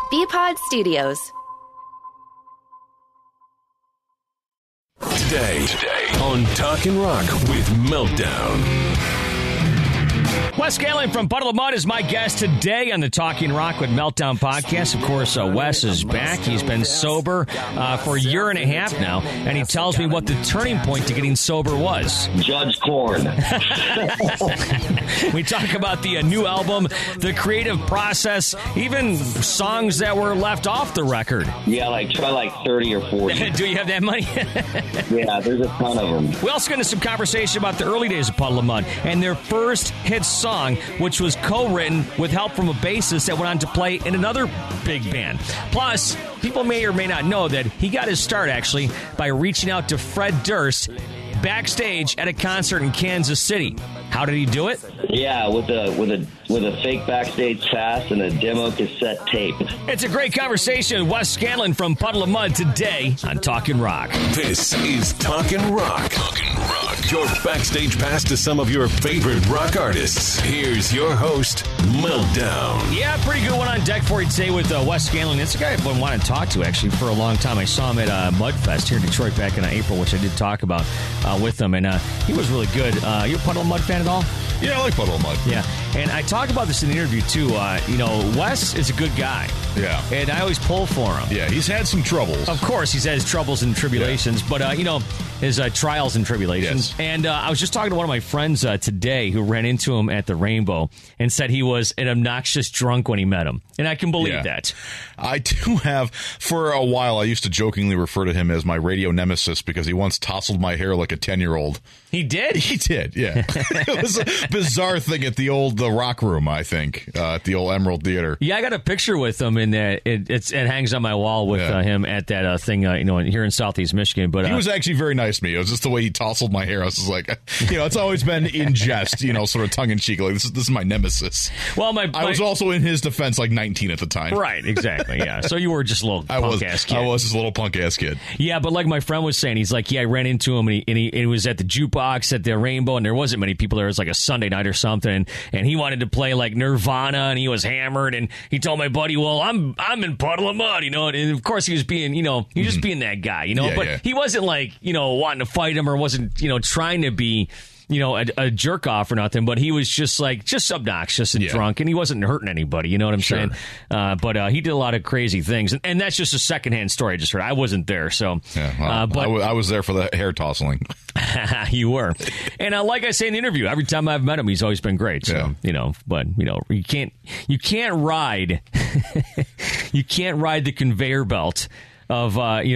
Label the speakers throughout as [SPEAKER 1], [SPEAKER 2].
[SPEAKER 1] BPod Studios.
[SPEAKER 2] Today on Talkin' Rock with Meltdown.
[SPEAKER 3] Wes Scanlon from Puddle of Mud is my guest today on the Talking Rock with Meltdown podcast. Of course, Wes is back. He's been sober for a year and a half now, and he tells me what the turning point to getting sober was.
[SPEAKER 4] Judge Korn.
[SPEAKER 3] We talk about the new album, the creative process, even songs that were left off the record.
[SPEAKER 4] Yeah, try 30 or 40.
[SPEAKER 3] Do you have that money?
[SPEAKER 4] Yeah, there's a ton of them.
[SPEAKER 3] We also get into some conversation about the early days of Puddle of Mud and their first hit song, which was co-written with help from a bassist that went on to play in another big band. Plus, people may or may not know that he got his start, actually, by reaching out to Fred Durst backstage at a concert in Kansas City. How did he do it?
[SPEAKER 4] Yeah, with a fake backstage pass and a demo cassette tape.
[SPEAKER 3] It's a great conversation with Wes Scanlon from Puddle of Mud today on Talkin' Rock.
[SPEAKER 2] This is Talkin' Rock. Talkin' Rock. Your backstage pass to some of your favorite rock artists. Here's your host, Meltdown.
[SPEAKER 3] Yeah, pretty good one on deck for you today with Wes Scanlon. It's a guy I've been wanting to talk to, actually, for a long time. I saw him at Mudfest here in Detroit back in April, which I did talk about with him, and he was really good. You a Puddle of Mud fan at all?
[SPEAKER 5] Yeah, I like Puddle of Mud.
[SPEAKER 3] Yeah, and I talk about this in the interview, too. Wes is a good guy.
[SPEAKER 5] Yeah.
[SPEAKER 3] And I always pull for him.
[SPEAKER 5] Yeah, he's had some troubles.
[SPEAKER 3] Of course, he's had his troubles and tribulations, but, his trials and tribulations.
[SPEAKER 5] Yes.
[SPEAKER 3] And I was just talking to one of my friends today who ran into him at the Rainbow and said he was an obnoxious drunk when he met him. And I can believe that.
[SPEAKER 5] I do have, for a while, I used to jokingly refer to him as my radio nemesis because he once tousled my hair like a 10-year-old.
[SPEAKER 3] He did?
[SPEAKER 5] He did, yeah. It was a bizarre thing at the Rock Room, I think, at the old Emerald Theater.
[SPEAKER 3] Yeah, I got a picture with him, and it hangs on my wall with him at that thing, here in Southeast Michigan. But
[SPEAKER 5] he was actually very nice to me. It was just the way he tousled my hair. I was just like, it's always been in jest, sort of tongue-in-cheek. Like, this is my nemesis.
[SPEAKER 3] Well,
[SPEAKER 5] I was also in his defense, 19 at the time.
[SPEAKER 3] Right, exactly, yeah. So you were just a little punk-ass kid.
[SPEAKER 5] I was just a little punk-ass kid.
[SPEAKER 3] Yeah, but like my friend was saying, he's like, I ran into him, and he was at the jukebox at the Rainbow, and there wasn't many people there. It was like a Sunday night or something, and he wanted to play like Nirvana, and he was hammered, and he told my buddy, well, I'm in Puddle of Mud, and of course he was being, he was just being that guy, but he wasn't like, wanting to fight him or wasn't, trying to be, a jerk off or nothing, but he was just obnoxious and drunk, and he wasn't hurting anybody, you know what I'm saying? But he did a lot of crazy things, and that's just a secondhand story I just heard. I wasn't there, so.
[SPEAKER 5] Yeah, well, I was there for the hair tossling.
[SPEAKER 3] You were. And like I say in the interview, every time I've met him, he's always been great. So, but you can't ride, you can't ride the conveyor belt of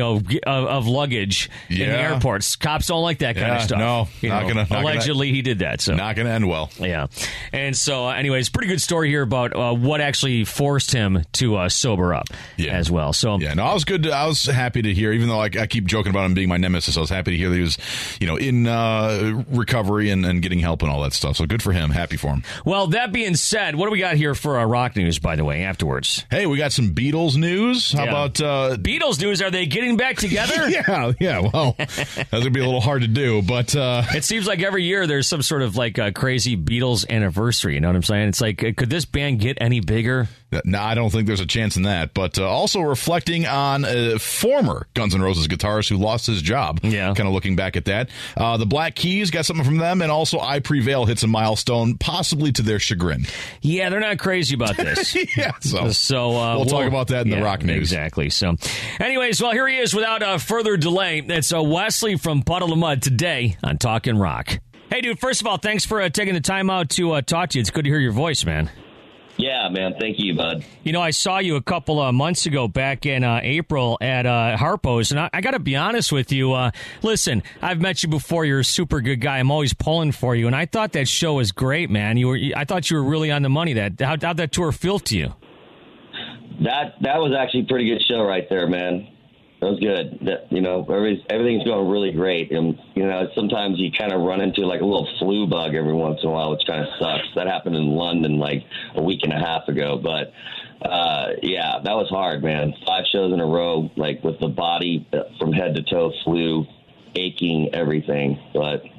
[SPEAKER 3] luggage in the airports. Cops don't like that kind of stuff.
[SPEAKER 5] No,
[SPEAKER 3] allegedly he did that. So
[SPEAKER 5] not going to end well.
[SPEAKER 3] Yeah. And so, anyways, pretty good story here about what actually forced him to sober up as well. So
[SPEAKER 5] I was good. I was happy to hear, even though I keep joking about him being my nemesis. I was happy to hear that he was, in recovery and getting help and all that stuff. So good for him. Happy for him.
[SPEAKER 3] Well, that being said, what do we got here for rock news? By the way, afterwards.
[SPEAKER 5] Hey, we got some Beatles news. How about
[SPEAKER 3] Beatles news? Are they getting back together?
[SPEAKER 5] yeah. Well, that's gonna be a little hard to do, but
[SPEAKER 3] it seems like every year there's some sort of like a crazy Beatles anniversary. You know what I'm saying? It's like, could this band get any bigger?
[SPEAKER 5] No, I don't think there's a chance in that. But also reflecting on a former Guns N' Roses guitarist who lost his job.
[SPEAKER 3] Yeah.
[SPEAKER 5] Kind of looking back at that. The Black Keys got something from them, and also I Prevail hits a milestone, possibly to their chagrin.
[SPEAKER 3] Yeah, they're not crazy about this. So
[SPEAKER 5] we'll talk about that in the rock news.
[SPEAKER 3] Exactly. So, anyways, well, here he is without further delay. It's Wesley from Puddle of Mud today on Talkin' Rock. Hey, dude, first of all, thanks for taking the time out to talk to you. It's good to hear your voice, man.
[SPEAKER 4] Yeah, man. Thank you, bud.
[SPEAKER 3] I saw you a couple of months ago back in April at Harpo's, and I got to be honest with you. Listen, I've met you before. You're a super good guy. I'm always pulling for you, and I thought that show was great, man. I thought you were really on the money. How'd that tour feel to you?
[SPEAKER 4] That was actually a pretty good show right there, man. It was good. Everything's going really great. And, sometimes you kind of run into like a little flu bug every once in a while, which kind of sucks. That happened in London like a week and a half ago. But, that was hard, man. 5 shows in a row, like with the body from head to toe, flu, aching, everything. But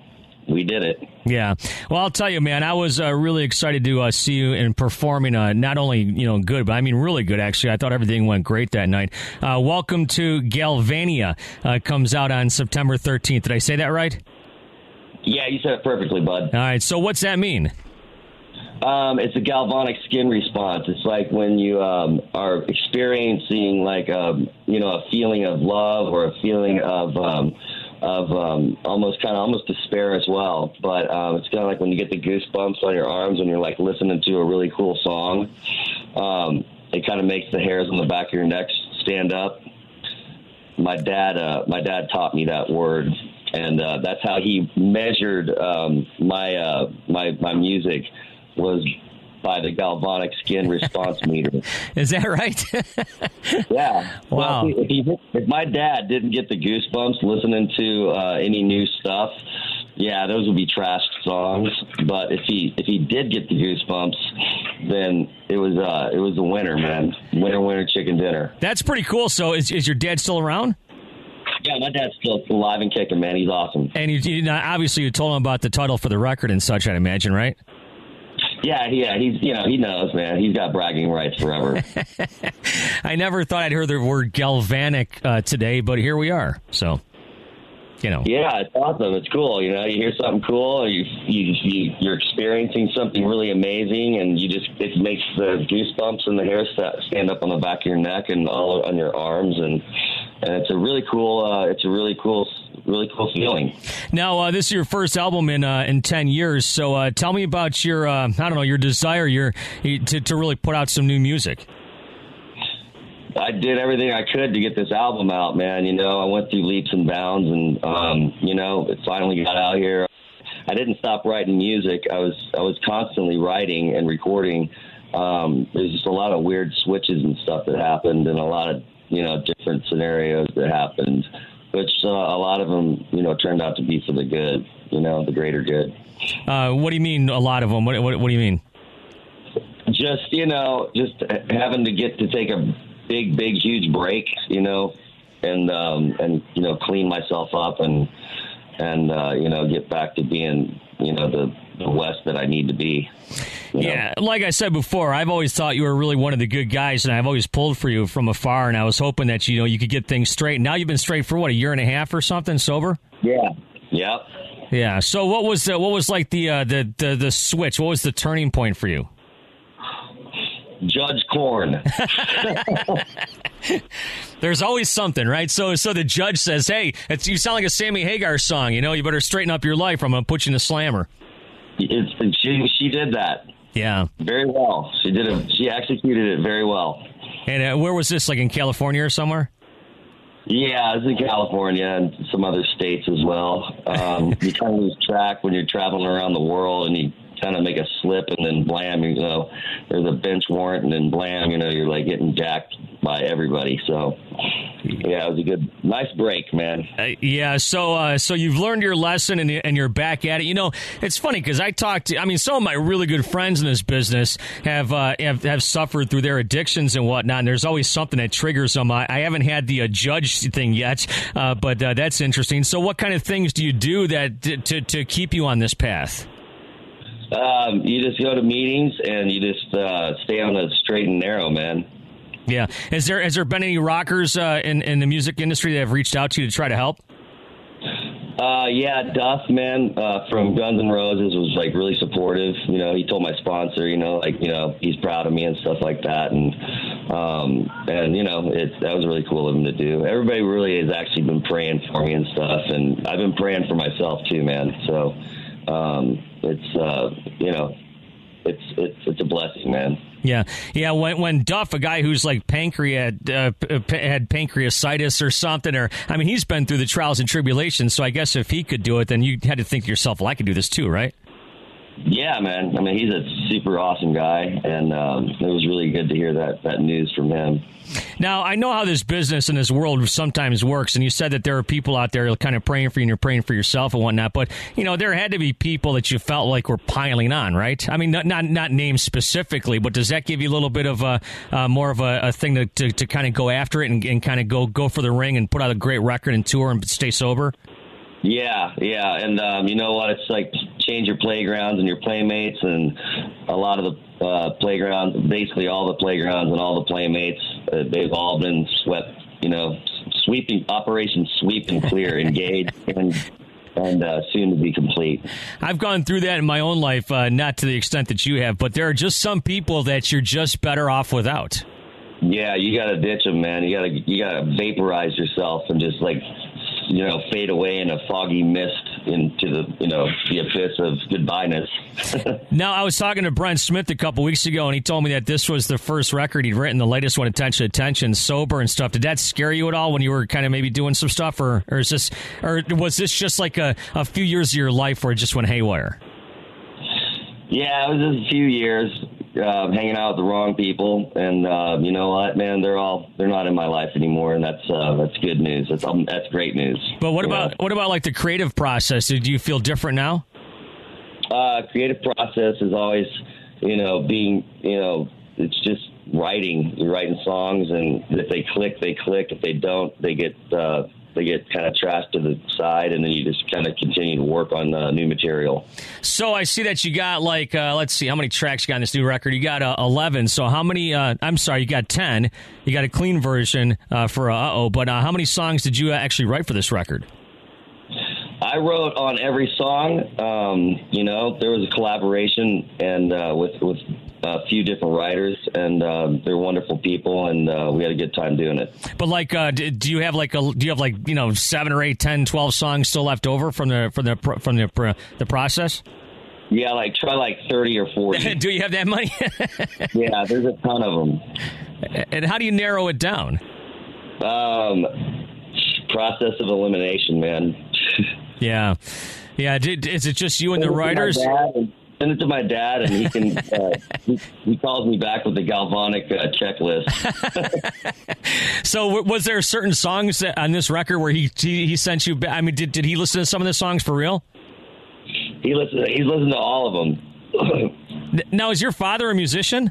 [SPEAKER 4] we did it.
[SPEAKER 3] Yeah. Well, I'll tell you, man, I was really excited to see you in performing not only, good, but I mean really good, actually. I thought everything went great that night. Welcome to Galvania comes out on September 13th. Did I say that right?
[SPEAKER 4] Yeah, you said it perfectly, bud.
[SPEAKER 3] All right. So what's that mean?
[SPEAKER 4] It's a galvanic skin response. It's like when you are experiencing like a feeling of love or a feeling of almost despair as well. But it's kind of like when you get the goosebumps on your arms when you're like listening to a really cool song. It kind of makes the hairs on the back of your neck stand up. My dad taught me that word, and that's how he measured my music, was by the galvanic skin response meter.
[SPEAKER 3] Is that right?
[SPEAKER 4] Yeah.
[SPEAKER 3] Wow.
[SPEAKER 4] Well, if my dad didn't get the goosebumps listening to any new stuff, yeah, those would be trash songs. But if he did get the goosebumps, then it was a winner, man. Winner, chicken dinner.
[SPEAKER 3] That's pretty cool. So is your dad still around?
[SPEAKER 4] Yeah, my dad's still alive and kicking, man. He's awesome.
[SPEAKER 3] And obviously you told him about the title for the record and such, I'd imagine, right?
[SPEAKER 4] Yeah, he's he knows, man. He's got bragging rights forever.
[SPEAKER 3] I never thought I'd hear the word galvanic today, but here we are. So,
[SPEAKER 4] Yeah, it's awesome. It's cool. You hear something cool, you're experiencing something really amazing, and it makes the goosebumps and the hair stand up on the back of your neck and all on your arms, and it's a really cool feeling.
[SPEAKER 3] Now, this is your first album in 10 years, so tell me about your your desire to really put out some new music.
[SPEAKER 4] I did everything I could to get this album out, man. I went through leaps and bounds, and it finally got out here. I didn't stop writing music. I was constantly writing and recording. There's just a lot of weird switches and stuff that happened, and a lot of different scenarios that happened, which a lot of them turned out to be for the good, the greater good.
[SPEAKER 3] What do you mean a lot of them? What do you mean?
[SPEAKER 4] Just having to take a big, huge break, and clean myself up and get back to being, the West that I need to be.
[SPEAKER 3] Yeah, like I said before, I've always thought you were really one of the good guys, and I've always pulled for you from afar, and I was hoping that, you could get things straight. Now you've been straight for, a year and a half or something, sober?
[SPEAKER 4] Yeah. Yep.
[SPEAKER 3] Yeah. So what was like the switch? What was the turning point for you?
[SPEAKER 4] Judge Korn.
[SPEAKER 3] There's always something, right? So the judge says, "Hey, you sound like a Sammy Hagar song. You better straighten up your life, or I'm going to put you in a slammer."
[SPEAKER 4] She did that.
[SPEAKER 3] Yeah,
[SPEAKER 4] very well. She did it. She executed it very well.
[SPEAKER 3] And where was this? Like in California or somewhere?
[SPEAKER 4] Yeah, it was in California and some other states as well. You kind of lose track when you're traveling around the world, and you kind of make a slip, and then blam, there's a bench warrant, and then blam, you're like getting jacked by everybody. So, yeah, it was a good, nice break, man.
[SPEAKER 3] Yeah. So you've learned your lesson, and you're back at it. It's funny because some of my really good friends in this business have suffered through their addictions and whatnot. And there's always something that triggers them. I haven't had the judge thing yet, but that's interesting. So what kind of things do you do that to keep you on this path?
[SPEAKER 4] You just go to meetings and you just stay on the straight and narrow, man.
[SPEAKER 3] Yeah. Has there been any rockers in the music industry that have reached out to you to try to help?
[SPEAKER 4] Yeah, Duff, man, from Guns N' Roses was like really supportive. He told my sponsor, he's proud of me and stuff like that, and that was really cool of him to do. Everybody really has actually been praying for me and stuff, and I've been praying for myself too, man. So. It's a blessing, man.
[SPEAKER 3] Yeah. When Duff, a guy who's like had pancreatitis or something, he's been through the trials and tribulations. So I guess if he could do it, then you had to think to yourself, well, I could do this too, right?
[SPEAKER 4] Yeah, man. He's a super awesome guy, and it was really good to hear that news from him.
[SPEAKER 3] Now, I know how this business and this world sometimes works, and you said that there are people out there kind of praying for you and you're praying for yourself and whatnot, but, there had to be people that you felt like were piling on, right? Not named specifically, but does that give you a little bit of more of a thing to kind of go after it and kind of go for the ring and put out a great record and tour and stay sober?
[SPEAKER 4] Yeah, and you know what? It's like change your playgrounds and your playmates, and a lot of the playgrounds, basically all the playgrounds and all the playmates, they've all been swept. Sweeping Operation Sweep and Clear, engaged and soon to be complete.
[SPEAKER 3] I've gone through that in my own life, not to the extent that you have, but there are just some people that you're just better off without.
[SPEAKER 4] Yeah, you got to ditch them, man. You got to vaporize yourself and just fade away in a foggy mist into the abyss of goodbye-ness.
[SPEAKER 3] Now, I was talking to Brent Smith a couple weeks ago, and he told me that this was the first record he'd written, the latest one, Attention, Sober and stuff. Did that scare you at all when you were kind of maybe doing some stuff, or was this just like a few years of your life where it just went haywire? Yeah,
[SPEAKER 4] it was just a few years hanging out with the wrong people, and you know what, man, they're not in my life anymore, and that's good news. That's great news.
[SPEAKER 3] But what about like the creative process? Do you feel different now?
[SPEAKER 4] Creative process is always, being, it's just writing. You're writing songs, and if they click, they click. If they don't, they get kind of trashed to the side, and then you just kind of continue to work on new material. So
[SPEAKER 3] I see that you got let's see, how many tracks you got in this new record? You got 11. So how many, you got 10. You got a clean version for Uh-Oh, but how many songs did you actually write for this record?
[SPEAKER 4] I wrote on every song. There was a collaboration and with a few different writers, and they're wonderful people, and we had a good time doing it. But
[SPEAKER 3] do you have 7 or 8, 10, 12 songs still left over from the process?
[SPEAKER 4] Yeah, try 30 or 40.
[SPEAKER 3] Do you have that many?
[SPEAKER 4] Yeah, there's a ton of them.
[SPEAKER 3] And how do you narrow it down?
[SPEAKER 4] Process of elimination, man.
[SPEAKER 3] Yeah. Is it just you and the writers?
[SPEAKER 4] Send it to my dad, and he can. He calls me back with the galvanic checklist.
[SPEAKER 3] So, was there certain songs on this record where he sent you? I mean, did he listen to some of the songs for real?
[SPEAKER 4] He's listened to all of them.
[SPEAKER 3] Now, is your father a musician?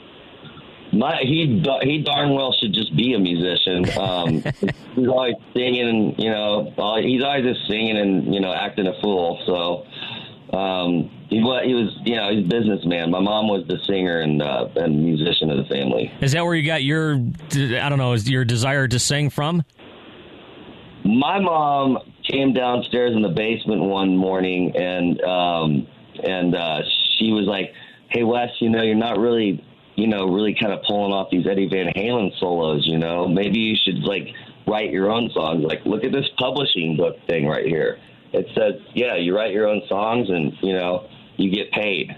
[SPEAKER 4] He darn well should just be a musician. He's always singing, and he's always just singing and acting a fool. So he was he's a businessman. My mom was the singer and musician of the family. Is that where you got your your desire to sing from? My mom came downstairs in the basement one morning, and she was like, "Hey Wes, you're not really." Really kind of pulling off these Eddie Van Halen solos, maybe you should write your own songs. Look at this publishing book thing right here. It says, yeah, you write your own songs and, you get paid.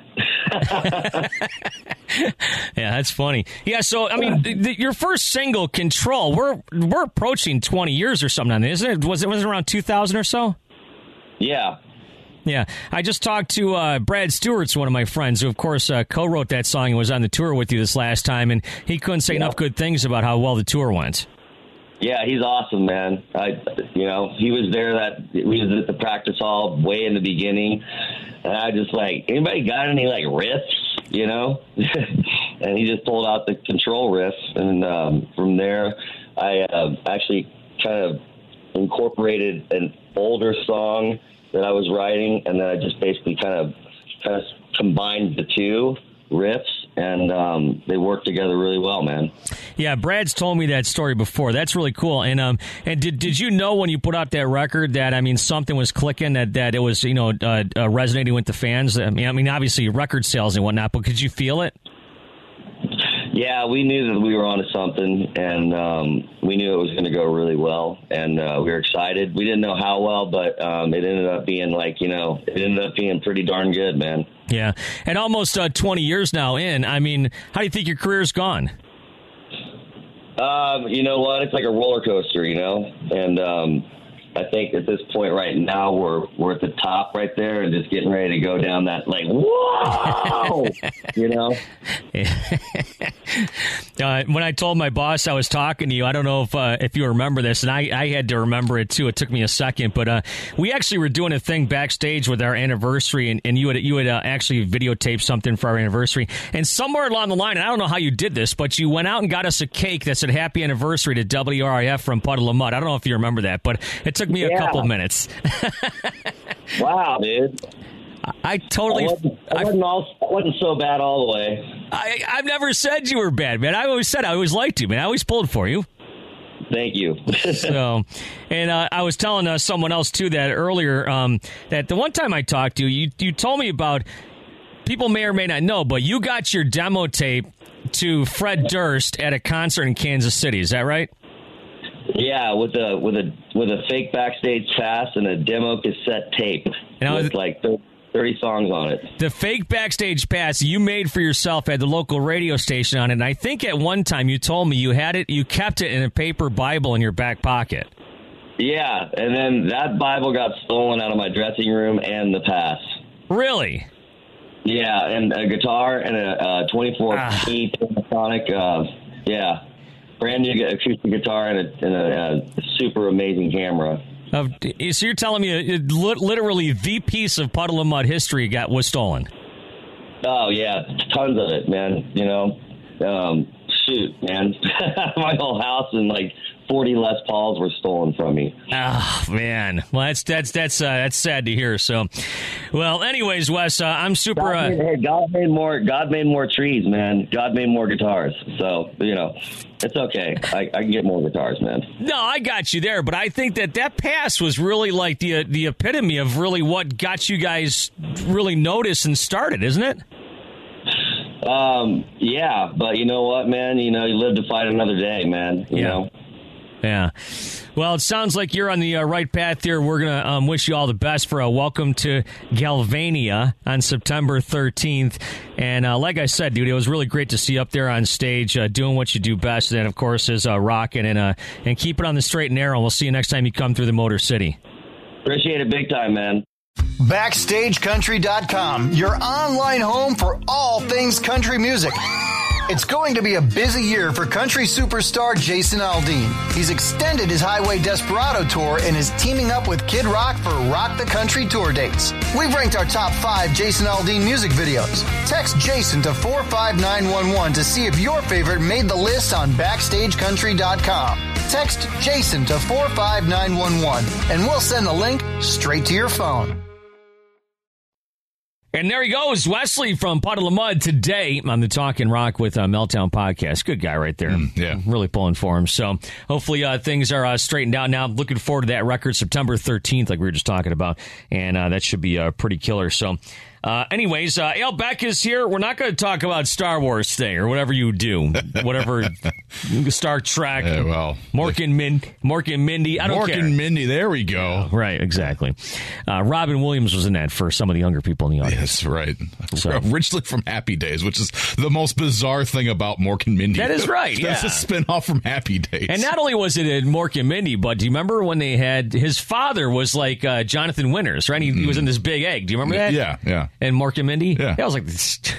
[SPEAKER 3] Yeah, that's funny. Yeah. So, I mean, your first single, Control, we're approaching 20 years or something on this, isn't it? Was it around 2000 or so?
[SPEAKER 4] Yeah.
[SPEAKER 3] Yeah, I just talked to Brad Stewart's one of my friends who, of course, co-wrote that song and was on the tour with you this last time, and he couldn't say enough good things about how well the tour went. Yeah, he's awesome, man. He was there. We was at the practice hall way in the beginning, and I just anybody got any riffs, and he just pulled out the Control riff, and from there, I actually kind of incorporated an older song that I was writing, and then I just basically kind of combined the two riffs, and they work together really well, man. Yeah, Brad's told me that story before. That's really cool. And did you know when you put out that record that something was clicking, that it was resonating with the fans? I mean, obviously record sales and whatnot, but could you feel it? Yeah, we knew that we were onto something, and we knew it was going to go really well, and we were excited. We didn't know how well, but it ended up being it ended up being pretty darn good, man. Yeah, and almost 20 years now in. I mean, how do you think your career's gone? You know what? It's like a roller coaster, and I think at this point right now we're at the top right there and just getting ready to go down that whoa, when I told my boss I was talking to you, I don't know if you remember this, and I had to remember it too. It took me a second, but we actually were doing a thing backstage with our anniversary, and you had actually videotaped something for our anniversary, and somewhere along the line, and I don't know how you did this, but you went out and got us a cake that said "Happy Anniversary" to WRIF from Puddle of Mud. I don't know if you remember that, but it took took me a couple minutes.
[SPEAKER 4] Wow, dude.
[SPEAKER 3] I totally.
[SPEAKER 4] I wasn't so bad all the way.
[SPEAKER 3] I've never said you were bad, man. I always liked you, man. I always pulled for you.
[SPEAKER 4] Thank you.
[SPEAKER 3] So, and I was telling someone else too that earlier that the one time I talked to you, you told me about, people may or may not know, but you got your demo tape to Fred Durst at a concert in Kansas City. Is that right?
[SPEAKER 4] Yeah, with a fake backstage pass and a demo cassette tape with like 30 songs on it.
[SPEAKER 3] The fake backstage pass you made for yourself at the local radio station on it. And I think at one time you told me you kept it in a paper Bible in your back pocket.
[SPEAKER 4] Yeah, and then that Bible got stolen out of my dressing room and the pass.
[SPEAKER 3] Really?
[SPEAKER 4] Yeah, and a guitar and a 24-key Panasonic, brand new acoustic guitar and a super amazing camera.
[SPEAKER 3] So you're telling me literally the piece of Puddle of Mudd history was stolen? Oh,
[SPEAKER 4] yeah, tons of it, man. You know, shoot, man. My whole house and like 40 Les Pauls were stolen from me.
[SPEAKER 3] Oh, man. Well, that's sad to hear. So, well, anyways, Wes, I'm super.
[SPEAKER 4] God made more trees, man. God made more guitars. So, you know, it's okay. I can get more guitars, man.
[SPEAKER 3] No, I got you there, but I think that pass was really like the epitome of really what got you guys really noticed and started, isn't it?
[SPEAKER 4] Yeah, but you know what, man? You know, you live to fight another day, man. You know.
[SPEAKER 3] Yeah. Well, it sounds like you're on the right path here. We're going to wish you all the best for a welcome to Galvania on September 13th. And like I said, dude, it was really great to see you up there on stage doing what you do best. And, of course, is rocking and keep it on the straight and narrow. We'll see you next time you come through the Motor City.
[SPEAKER 4] Appreciate it big time, man.
[SPEAKER 1] BackstageCountry.com, your online home for all things country music. It's going to be a busy year for country superstar Jason Aldean. He's extended his Highway Desperado tour and is teaming up with Kid Rock for Rock the Country tour dates. We've ranked our top 5 Jason Aldean music videos. Text Jason to 45911 to see if your favorite made the list on BackstageCountry.com. Text Jason to 45911 and we'll send the link straight to your phone.
[SPEAKER 3] And there he goes, Wesley from Puddle of Mudd today on the Talkin' Rock with Meltdown podcast. Good guy right there.
[SPEAKER 5] Yeah.
[SPEAKER 3] Really pulling for him. So hopefully things are straightened out now. Looking forward to that record September 13th, like we were just talking about. And that should be pretty killer. So anyways, Al Beck is here. We're not going to talk about Star Wars today or whatever you do. Whatever, Star Trek, Mork and Mindy. I don't care.
[SPEAKER 5] Mork and Mindy, there we go.
[SPEAKER 3] Right, exactly. Robin Williams was in that for some of the younger people in the audience.
[SPEAKER 5] Yes, right.
[SPEAKER 3] So,
[SPEAKER 5] originally from Happy Days, which is the most bizarre thing about Mork and Mindy.
[SPEAKER 3] That is right, yeah.
[SPEAKER 5] That's a spinoff from Happy Days.
[SPEAKER 3] And not only was it in Mork and Mindy, but do you remember when they had, his father was like Jonathan Winters, right? He was in this big egg. Do you remember that?
[SPEAKER 5] Yeah.
[SPEAKER 3] And Mork and Mindy?
[SPEAKER 5] Yeah.
[SPEAKER 3] I was like,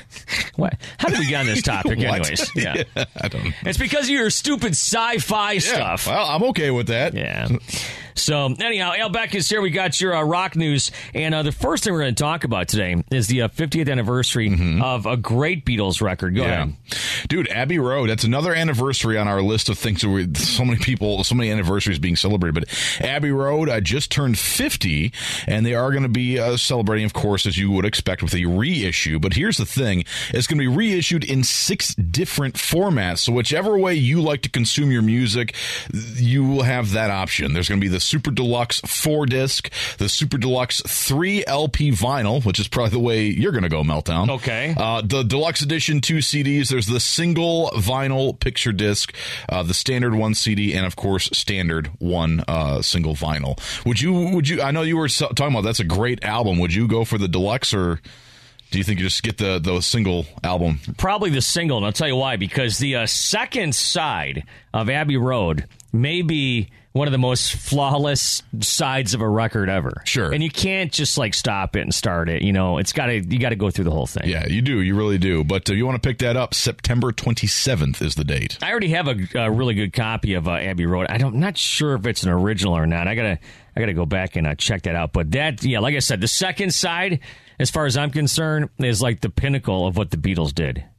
[SPEAKER 3] what? How did we get on this topic anyways? Yeah.
[SPEAKER 5] I don't know.
[SPEAKER 3] It's because of your stupid sci-fi stuff.
[SPEAKER 5] Well, I'm okay with that.
[SPEAKER 3] Yeah. So, anyhow, Al Beck is here. We got your rock news. And the first thing we're going to talk about today is the 50th anniversary of a great Beatles record. Go ahead.
[SPEAKER 5] Dude, Abbey Road. That's another anniversary on our list of things. So many anniversaries being celebrated. But Abbey Road just turned 50, and they are going to be celebrating, of course, as you would expect, with a reissue. But here's the thing. It's going to be reissued in 6 different formats. So whichever way you like to consume your music, you will have that option. There's going to be the Super Deluxe 4-disc, the Super Deluxe 3 LP vinyl, which is probably the way you're going to go, Meltdown.
[SPEAKER 3] Okay.
[SPEAKER 5] The Deluxe Edition 2 CDs. There's the single vinyl picture disc, the standard 1 CD, and of course standard 1 single vinyl. Would you? I know you were talking about that's a great album. Would you go for the deluxe, or do you think you just get the single album?
[SPEAKER 3] Probably the single, and I'll tell you why. Because the second side of Abbey Road may be one of the most flawless sides of a record ever.
[SPEAKER 5] Sure.
[SPEAKER 3] And you can't just like stop it and start it. You know, you got to go through the whole thing.
[SPEAKER 5] Yeah, you do. You really do. But if you want to pick that up, September 27th is the date.
[SPEAKER 3] I already have a really good copy of Abbey Road. I'm not sure if it's an original or not. I gotta go back and check that out. But that, yeah, like I said, the second side, as far as I'm concerned, is like the pinnacle of what the Beatles did.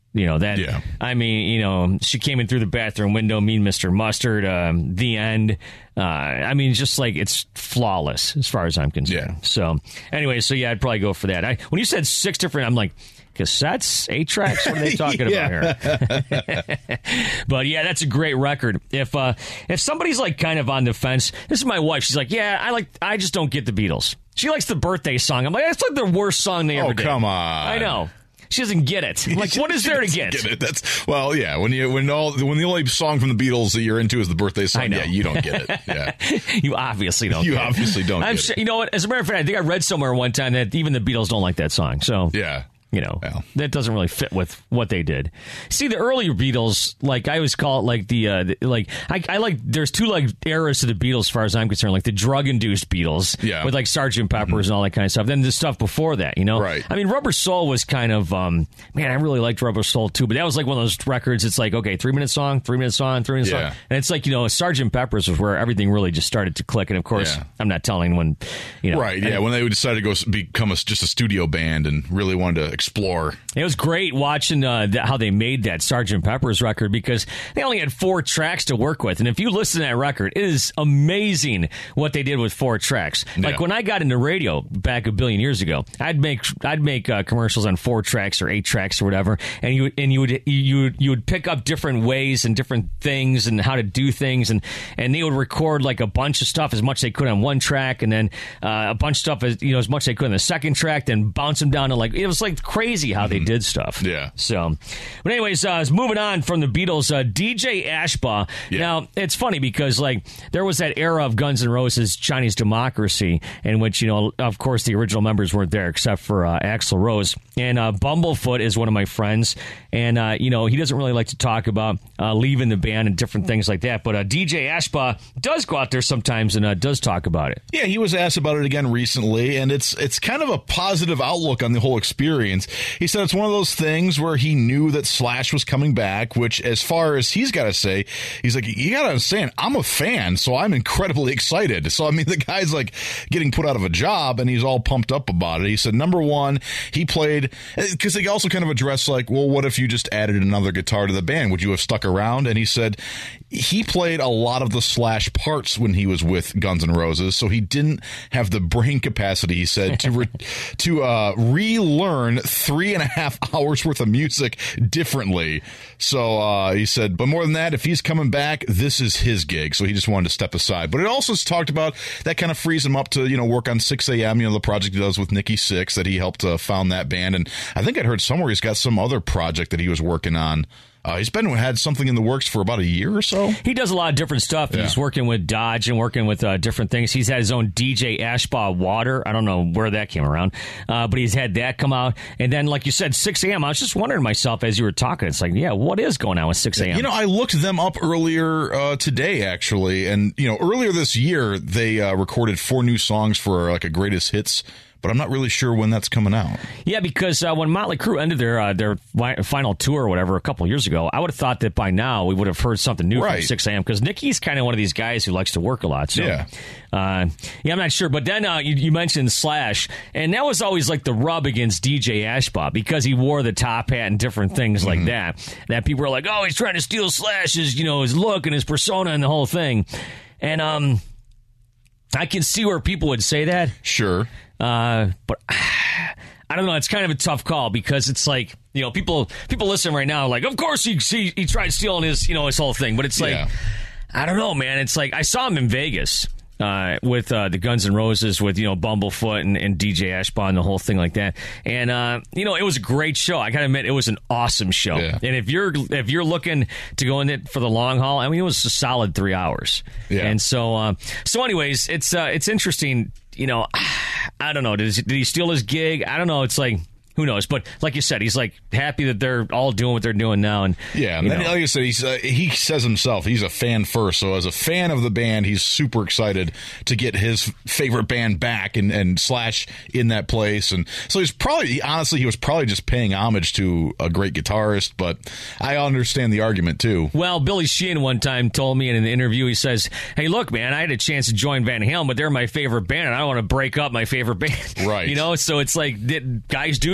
[SPEAKER 3] You know, that,
[SPEAKER 5] Yeah.
[SPEAKER 3] I mean, you know, she came in through the bathroom window, Mean Mr. Mustard, the end. I mean, just like, it's flawless as far as I'm concerned.
[SPEAKER 5] Yeah.
[SPEAKER 3] So, anyway, so yeah, I'd probably go for that. When you said 6 different, I'm like, cassettes, 8 tracks. What are they talking about here? But yeah, that's a great record. If somebody's like kind of on the fence, this is my wife. She's like, yeah, I just don't get the Beatles. She likes the birthday song. I'm like, that's like the worst song they ever did.
[SPEAKER 5] Oh, come on.
[SPEAKER 3] I know. She doesn't get it. I'm like, what is there to get?
[SPEAKER 5] Get it. That's, well, yeah. When the only song from the Beatles that you're into is the birthday song, yeah, you don't get it. Yeah,
[SPEAKER 3] you obviously don't.
[SPEAKER 5] You
[SPEAKER 3] get
[SPEAKER 5] obviously don't.
[SPEAKER 3] I'm
[SPEAKER 5] get
[SPEAKER 3] sure,
[SPEAKER 5] it.
[SPEAKER 3] You know what? As a matter of fact, I think I read somewhere one time that even the Beatles don't like that song. So
[SPEAKER 5] Yeah.
[SPEAKER 3] You know,
[SPEAKER 5] Well.
[SPEAKER 3] that doesn't really fit with what they did. See, the earlier Beatles, like I always call it, like I like. There's 2 like eras to the Beatles, as far as I'm concerned, like the drug-induced Beatles,
[SPEAKER 5] Yeah.
[SPEAKER 3] with like Sgt. Peppers and all that kind of stuff. Then the stuff before that, you know,
[SPEAKER 5] Right.
[SPEAKER 3] I mean, Rubber Soul was kind of, man, I really liked Rubber Soul too, but that was like one of those records. It's like, okay, 3-minute song, 3-minute song, 3-minute song,
[SPEAKER 5] Yeah.
[SPEAKER 3] and it's like, you know, Sgt. Peppers was where everything really just started to click. And of course,
[SPEAKER 5] Yeah.
[SPEAKER 3] I'm not telling when, you know,
[SPEAKER 5] Right, yeah, when they decided to go become just a studio band and really wanted to explore.
[SPEAKER 3] It was great watching how they made that Sgt. Pepper's record, because they only had 4 tracks to work with. And if you listen to that record, it is amazing what they did with 4 tracks. Like
[SPEAKER 5] Yeah.
[SPEAKER 3] when I got into radio back a billion years ago, I'd make commercials on 4 tracks or 8 tracks or whatever, and you would pick up different ways and different things and how to do things, and they would record like a bunch of stuff as much as they could on one track, and then a bunch of stuff as much as they could on the second track, then bounce them down to like, it was like crazy how they did stuff.
[SPEAKER 5] Yeah.
[SPEAKER 3] So, but anyways, moving on from the Beatles, DJ Ashba.
[SPEAKER 5] Yeah.
[SPEAKER 3] Now, it's funny because like there was that era of Guns N' Roses, Chinese Democracy, in which, you know, of course the original members weren't there except for Axl Rose. And Bumblefoot is one of my friends, and you know, he doesn't really like to talk about leaving the band and different things like that. But DJ Ashba does go out there sometimes and does talk about it.
[SPEAKER 5] Yeah, he was asked about it again recently, and it's kind of a positive outlook on the whole experience. He said it's one of those things where he knew that Slash was coming back, which, as far as he's got to say, he's like, you got to understand, I'm a fan, so I'm incredibly excited. So, I mean, the guy's like getting put out of a job, and he's all pumped up about it. He said, number one, he played, because they also kind of addressed like, well, what if you just added another guitar to the band? Would you have stuck around? And he said he played a lot of the Slash parts when he was with Guns N' Roses, so he didn't have the brain capacity, he said, to relearn 3.5 hours worth of music differently. So he said, but more than that, if he's coming back, this is his gig. So he just wanted to step aside. But it also talked about that kind of frees him up to, you know, work on 6 a.m., you know, the project he does with Nikki Sixx, that he helped found that band. And I think I'd heard somewhere he's got some other project that he was working on. He's had something in the works for about a year or so.
[SPEAKER 3] He does a lot of different stuff.
[SPEAKER 5] Yeah.
[SPEAKER 3] He's working with Dodge and working with different things. He's had his own DJ Ashba Water. I don't know where that came around, but he's had that come out. And then, like you said, 6 a.m. I was just wondering myself as you were talking. It's like, yeah, what is going on with 6 a.m.?
[SPEAKER 5] You know, I looked them up earlier today, actually. And, you know, earlier this year, they recorded 4 new songs for like a greatest hits, but I'm not really sure when that's coming out.
[SPEAKER 3] Yeah, because when Motley Crue ended their final tour or whatever a couple years ago, I would have thought that by now we would have heard something new from 6 a.m. because Nicky's kind of one of these guys who likes to work a lot. So,
[SPEAKER 5] yeah,
[SPEAKER 3] I'm not sure. But then you mentioned Slash, and that was always like the rub against DJ Ashba because he wore the top hat and different things like that. That people were like, oh, he's trying to steal Slash's, you know, his look and his persona and the whole thing. And I can see where people would say that.
[SPEAKER 5] Sure.
[SPEAKER 3] But I don't know. It's kind of a tough call because it's like, you know, people listen right now like, of course he tried stealing his, you know, his whole thing. But it's like, I don't know, man. It's like I saw him in Vegas with the Guns N' Roses with, you know, Bumblefoot and DJ Ashba and the whole thing like that. And, you know, it was a great show. I got to admit, it was an awesome show.
[SPEAKER 5] Yeah.
[SPEAKER 3] And if you're looking to go in it for the long haul, I mean, it was a solid 3 hours.
[SPEAKER 5] Yeah.
[SPEAKER 3] And so anyways, it's interesting. You know, I don't know. Did he steal his gig? I don't know. It's like, who knows? But like you said, he's like happy that they're all doing what they're doing now. And
[SPEAKER 5] yeah, and then, like you said, he says himself he's a fan first. So as a fan of the band, he's super excited to get his favorite band back and Slash in that place. And so he was probably just paying homage to a great guitarist. But I understand the argument too.
[SPEAKER 3] Well, Billy Sheehan one time told me in an interview, he says, "Hey, look, man, I had a chance to join Van Halen, but they're my favorite band, and I don't want to break up my favorite band."
[SPEAKER 5] Right.
[SPEAKER 3] You know, so it's like guys do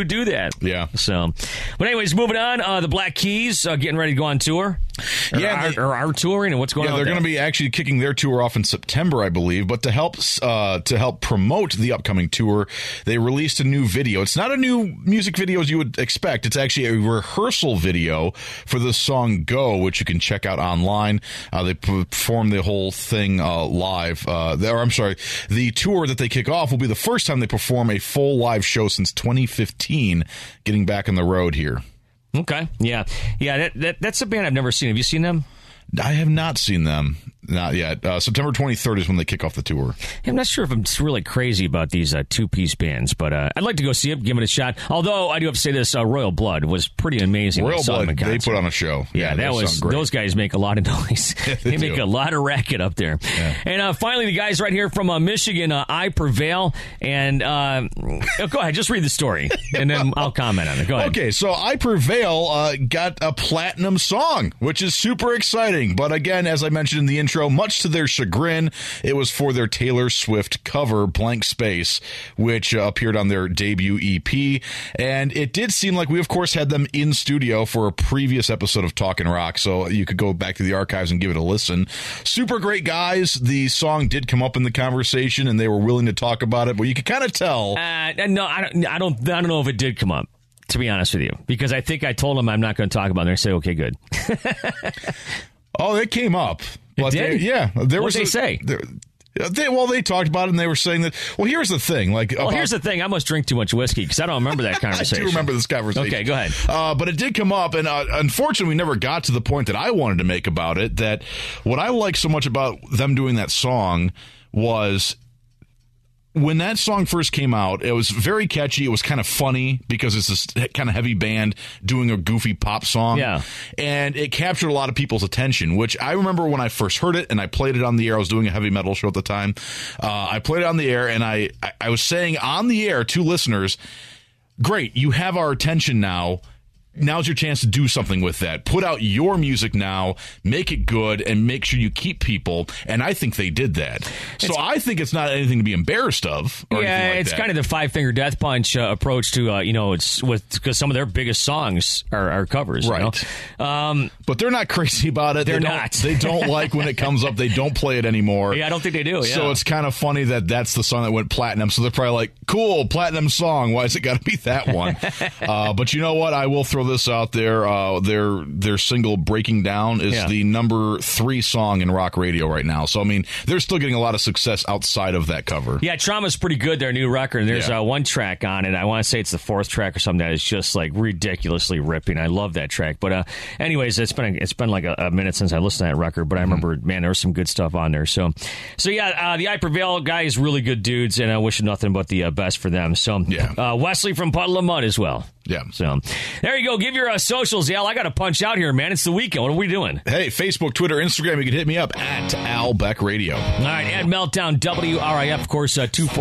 [SPEAKER 3] would do that.
[SPEAKER 5] Yeah.
[SPEAKER 3] So, but anyways, moving on. The Black Keys getting ready to go on tour. Are touring, and what's going on?
[SPEAKER 5] Yeah, they're going to be actually kicking their tour off in September, I believe. But to help promote the upcoming tour, they released a new video. It's not a new music video as you would expect. It's actually a rehearsal video for the song "Go," which you can check out online. They perform the whole thing live. The tour that they kick off will be the first time they perform a full live show since 2015, getting back on the road here.
[SPEAKER 3] Okay, yeah. That's a band I've never seen. Have you seen them?
[SPEAKER 5] I have not seen them. Not yet. September 23rd is when they kick off the tour.
[SPEAKER 3] I'm not sure if I'm really crazy about these two-piece bands, but I'd like to go see it, give it a shot. Although, I do have to say this, Royal Blood was pretty amazing.
[SPEAKER 5] Royal Blood, they put on a show.
[SPEAKER 3] Yeah, those guys make a lot of noise. They make a lot of racket up there. Yeah. And finally, the guys right here from Michigan, I Prevail. And go ahead, just read the story, and then I'll comment on it. Go ahead.
[SPEAKER 5] Okay, so I Prevail got a platinum song, which is super exciting. But again, as I mentioned in the intro, much to their chagrin, it was for their Taylor Swift cover, Blank Space, which appeared on their debut EP. And it did seem like we, of course, had them in studio for a previous episode of Talkin' Rock, so you could go back to the archives and give it a listen. Super great guys. The song did come up in the conversation, and they were willing to talk about it, but you could kind of tell.
[SPEAKER 3] No, I don't know if it did come up, to be honest with you, because I think I told them I'm not going to talk about it. And they say, okay, good.
[SPEAKER 5] Oh, it came up.
[SPEAKER 3] It did?
[SPEAKER 5] What
[SPEAKER 3] did they say?
[SPEAKER 5] They talked about it, and they were saying that, well, here's the thing.
[SPEAKER 3] Here's the thing. I must drink too much whiskey, because I don't remember that conversation.
[SPEAKER 5] I do remember this conversation.
[SPEAKER 3] Okay, go ahead.
[SPEAKER 5] But it did come up, and unfortunately, we never got to the point that I wanted to make about it, that what I like so much about them doing that song was, when that song first came out, it was very catchy. It was kind of funny because it's this kind of heavy band doing a goofy pop song.
[SPEAKER 3] Yeah.
[SPEAKER 5] And it captured a lot of people's attention, which I remember when I first heard it and I played it on the air. I was doing a heavy metal show at the time. I played it on the air, and I was saying on the air to listeners, great, you have our attention now. Now's your chance to do something with that. Put out your music now, make it good, and make sure you keep people. And I think they did that. So I think it's not anything to be embarrassed of.
[SPEAKER 3] It's kind of the Five Finger Death Punch approach to, it's because some of their biggest songs are covers.
[SPEAKER 5] Right. But they're not crazy about it.
[SPEAKER 3] They're not.
[SPEAKER 5] They don't like when it comes up. They don't play it anymore.
[SPEAKER 3] Yeah, I don't think they do. Yeah.
[SPEAKER 5] So it's kind of funny that that's the song that went platinum. So they're probably like, cool, platinum song. Why has it got to be that one? But you know what? I will throw this out there. Their single Breaking Down is the number 3 song in rock radio right now. So, I mean, they're still getting a lot of success outside of that cover.
[SPEAKER 3] Yeah, Trauma's pretty good, their new record. And there's one track on it. I want to say it's the 4th track or something that is just like ridiculously ripping. I love that track. But anyways, it's been like a minute since I listened to that record. But I remember, man, there was some good stuff on there. So yeah, the I Prevail guys, really good dudes, and I wish nothing but the best for them. So Wesley from Puddle of Mud as well.
[SPEAKER 5] Yeah.
[SPEAKER 3] So there you go. Give your socials, Al. I got to punch out here, man. It's the weekend. What are we doing?
[SPEAKER 5] Hey, Facebook, Twitter, Instagram. You can hit me up at Al Beck Radio.
[SPEAKER 3] All right. At Meltdown WRIF, of course,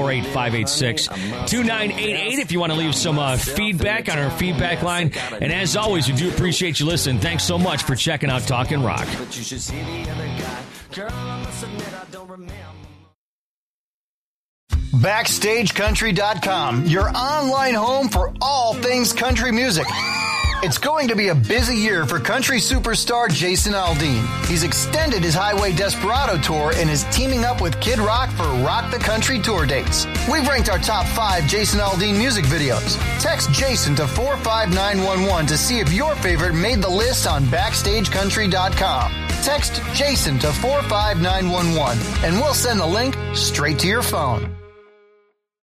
[SPEAKER 3] 248-586-2988 if you want to leave some feedback on our feedback line. And as always, we do appreciate you listening. Thanks so much for checking out Talkin' Rock. But you should see the other guy. Girl, I must admit I don't remember.
[SPEAKER 1] BackstageCountry.com, your online home for all things country music. It's going to be a busy year for country superstar Jason Aldean. He's extended his Highway Desperado tour and is teaming up with Kid Rock for Rock the Country tour dates. We've ranked our top 5 Jason Aldean music videos. Text Jason to 45911 to see if your favorite made the list on BackstageCountry.com. Text Jason to 45911 and we'll send the link straight to your phone.